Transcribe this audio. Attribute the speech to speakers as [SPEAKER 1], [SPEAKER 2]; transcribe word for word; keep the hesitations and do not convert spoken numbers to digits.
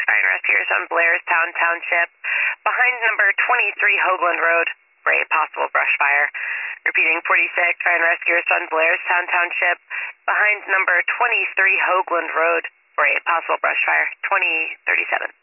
[SPEAKER 1] Fire and Rescue on Blairstown Township, behind number twenty-three Hoagland Road for a possible brush fire. Repeating, forty-six Fire and Rescue on Blairstown Township, behind number twenty-three Hoagland Road for a possible brush fire. twenty thirty-seven.